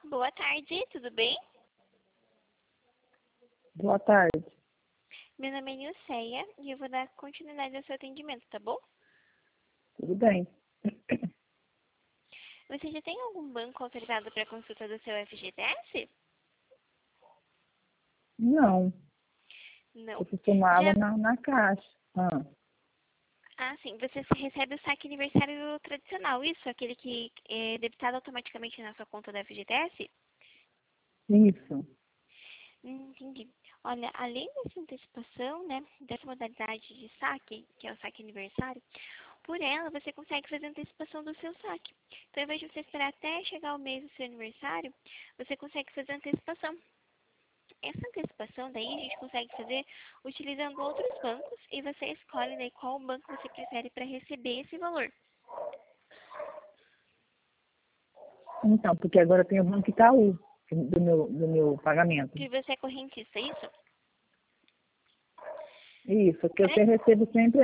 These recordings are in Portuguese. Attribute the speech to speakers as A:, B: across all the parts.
A: Boa tarde, tudo bem?
B: Boa tarde.
A: Meu nome é Nilceia e eu vou dar continuidade ao seu atendimento, tá bom?
B: Tudo bem?
A: Você já tem algum banco autorizado para consulta do seu FGTS?
B: Não,
A: Não.
B: eu costumava
A: Já...
B: na caixa.
A: sim, você recebe o saque aniversário tradicional, isso? Aquele que é debitado automaticamente na sua conta do FGTS?
B: Isso.
A: Entendi. Olha, além dessa antecipação, né, dessa modalidade de saque, que é o saque aniversário, por ela você consegue fazer antecipação do seu saque. Então, ao invés de você esperar até chegar o mês do seu aniversário, você consegue fazer antecipação. Essa antecipação daí a gente consegue fazer utilizando outros bancos e você escolhe daí qual banco você prefere para receber esse valor.
B: Então, porque agora tem o Banco Itaú do meu pagamento.
A: Que você é correntista, isso?
B: Isso, que eu recebo sempre,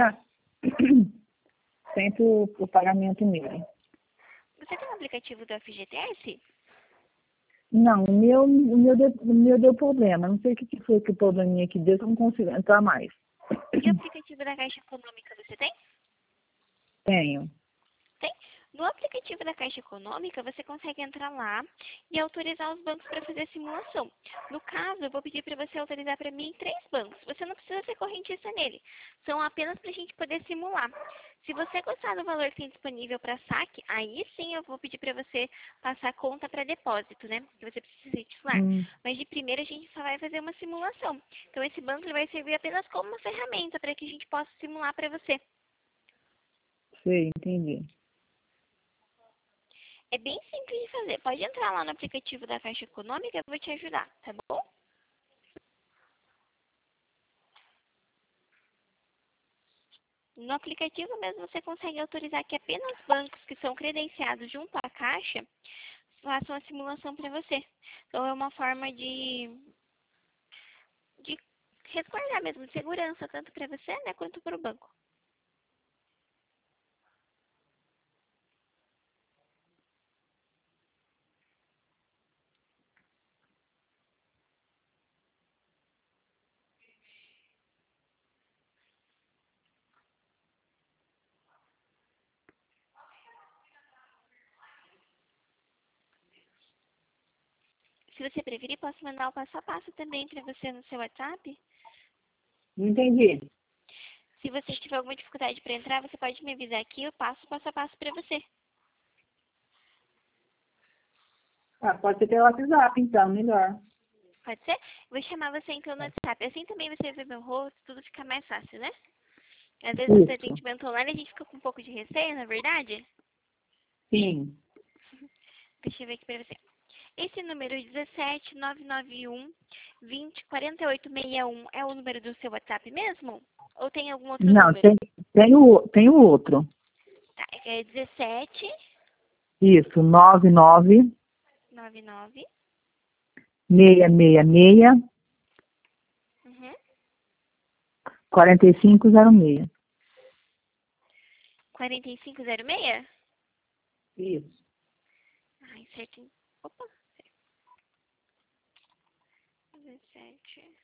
B: sempre o pagamento nele.
A: Você tem um aplicativo do FGTS?
B: Não, o meu deu problema. Não sei o que foi que o probleminha que deu, que eu não consigo entrar mais.
A: E o aplicativo da Caixa Econômica você tem?
B: Tenho.
A: Tem? No aplicativo da Caixa Econômica, você consegue entrar lá e autorizar os bancos para fazer simulação. No caso, eu vou pedir para você autorizar para mim 3 bancos. Você não precisa ser correntista nele. São apenas para a gente poder simular. Se você gostar do valor que tem disponível para saque, aí sim eu vou pedir para você passar a conta para depósito, né? Que você precisa ser titular. Mas de primeira a gente só vai fazer uma simulação. Então esse banco ele vai servir apenas como uma ferramenta para que a gente possa simular para você.
B: Sei, entendi.
A: É bem simples de fazer. Pode entrar lá no aplicativo da Caixa Econômica, eu vou te ajudar, tá bom? No aplicativo mesmo você consegue autorizar que apenas bancos que são credenciados junto à Caixa façam a simulação para você. Então é uma forma de resguardar mesmo, de segurança, tanto para você, né, quanto para o banco. Se você preferir, posso mandar o passo a passo também para você no seu WhatsApp.
B: Não entendi.
A: Se você tiver alguma dificuldade para entrar, você pode me avisar aqui, eu passo o passo a passo para você.
B: Pode ser pelo WhatsApp, então, melhor.
A: Pode ser? Vou chamar você então no WhatsApp. Assim também você vê meu rosto, tudo fica mais fácil, né? Às vezes esse
B: Isso.
A: atendimento online a gente fica com um pouco de receio, na verdade.
B: Sim.
A: Deixa eu ver aqui pra você. Esse número 17991 204861 é o número do seu WhatsApp mesmo? Ou tem algum outro
B: Não,
A: número?
B: tem o outro.
A: Tá, é 17
B: Isso, 99
A: 99
B: 666
A: uhum,
B: 4506.
A: 4506?
B: Isso.
A: Ai, certinho. Opa, 17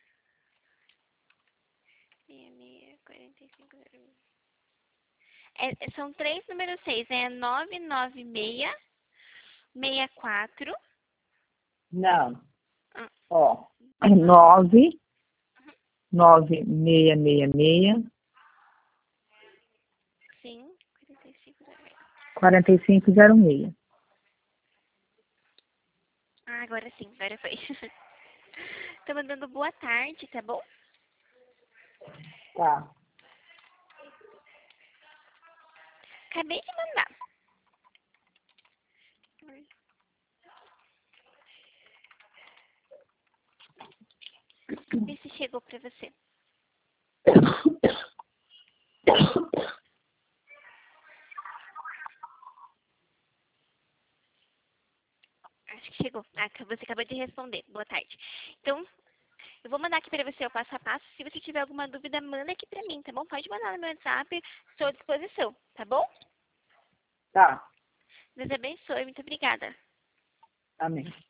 A: 66 4506. São 3 números 6, é 996 64
B: Não.
A: ah,
B: Ó, 9 9666
A: sim, 4506.
B: 4506.
A: Ah, agora sim, agora foi. Tô mandando boa tarde, tá bom?
B: Tá.
A: Acabei de mandar. Vê se chegou pra você. Acho que chegou. Ah, você acabou de responder. Boa tarde. Então, eu vou mandar aqui pra você o passo a passo. Se você tiver alguma dúvida, manda aqui pra mim, tá bom? Pode mandar no meu WhatsApp. Estou à disposição, tá bom?
B: Tá.
A: Deus abençoe. Muito obrigada.
B: Amém.